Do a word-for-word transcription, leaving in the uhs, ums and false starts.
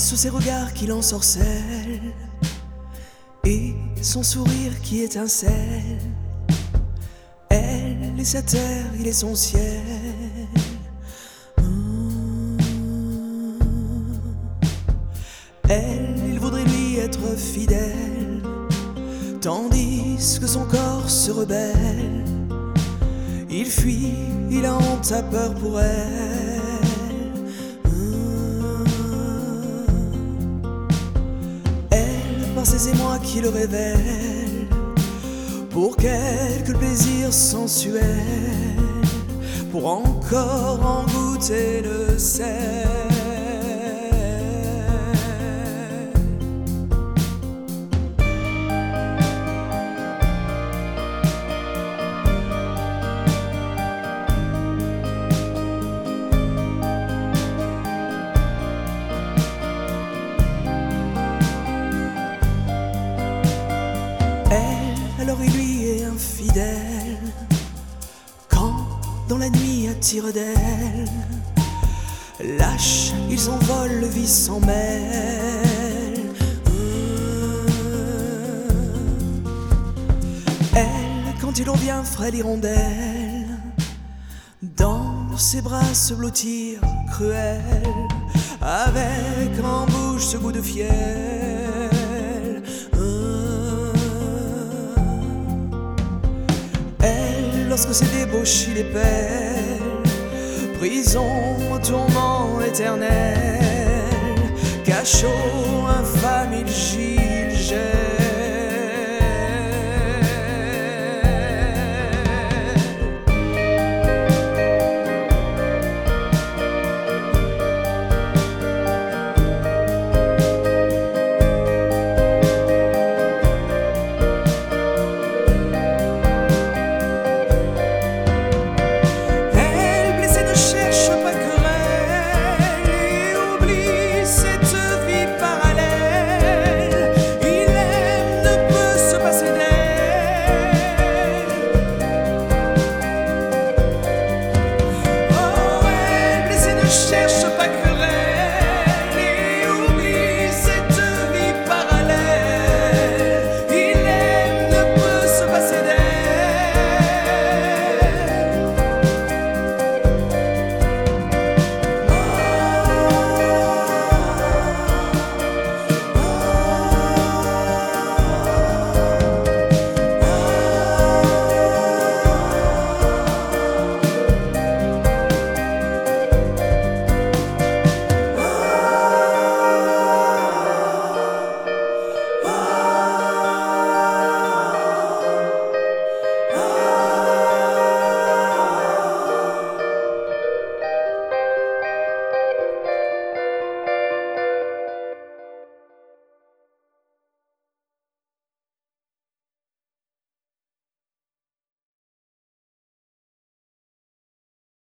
sous ses regards qui l'ensorcellent et son sourire qui étincelle. Elle est sa terre, il est son ciel. Mmh. Elle, il voudrait lui être fidèle, tandis que son corps se rebelle. Il fuit, il a honte, a peur pour elle. Mmh. Elle, par ses émois qui le révèlent, pour quelque plaisir sensuel, pour encore en goûter le sel. Alors il lui est infidèle, quand dans la nuit à tire d'aile, lâche, il s'envole, le vice s'en mêle. Mmh. Elle, quand il en vient, frêle hirondelle, dans ses bras se blottir cruel, avec en bouche ce goût de fiel. Lorsque ses débauches il épelle, prison, tourment éternel, cachot infâme il gît.